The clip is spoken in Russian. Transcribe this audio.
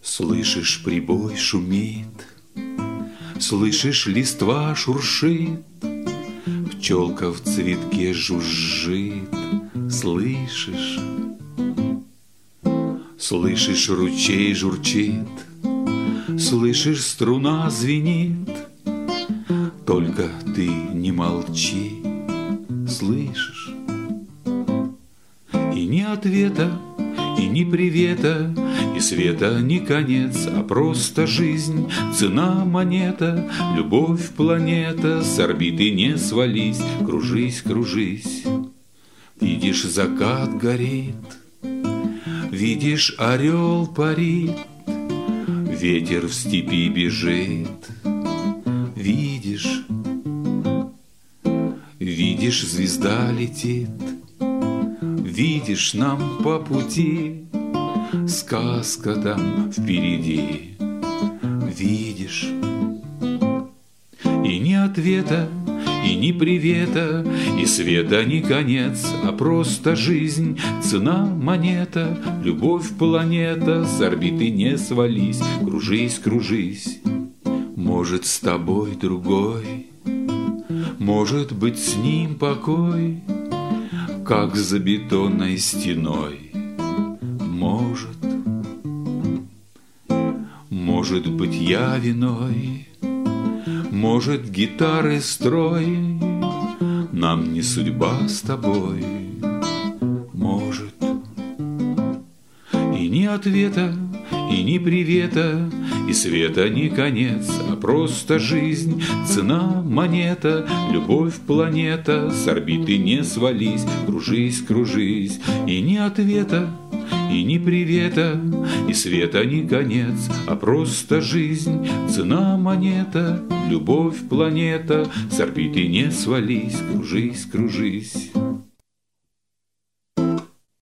Слышишь, прибой шумит, слышишь, листва шуршит, пчелка в цветке жужжит, слышишь? Слышишь, ручей журчит, слышишь, струна звенит, только ты не молчи, слышишь? И ни ответа, и ни привета, и света ни конец, а просто жизнь, цена монета, любовь планета, с орбиты не свались, кружись, кружись. Видишь, закат горит, видишь, орел парит, ветер в степи бежит, видишь, видишь, звезда летит, видишь, нам по пути сказка там впереди, видишь. И ни ответа, и ни привета, и света ни конец, а просто жизнь, цена монета, любовь планета, с орбиты не свались, кружись, кружись. Может, с тобой другой, может быть, с ним покой, как за бетонной стеной. Может быть, я виной, может, гитары строй, нам не судьба с тобой, может. И ни ответа, и ни привета, и света ни конец, а просто жизнь, цена монета, любовь планета, с орбиты не свались, кружись, кружись. И ни ответа, и ни привета, и света ни конец, а просто жизнь, цена монета, любовь планета, с орбиты не свались, кружись, кружись.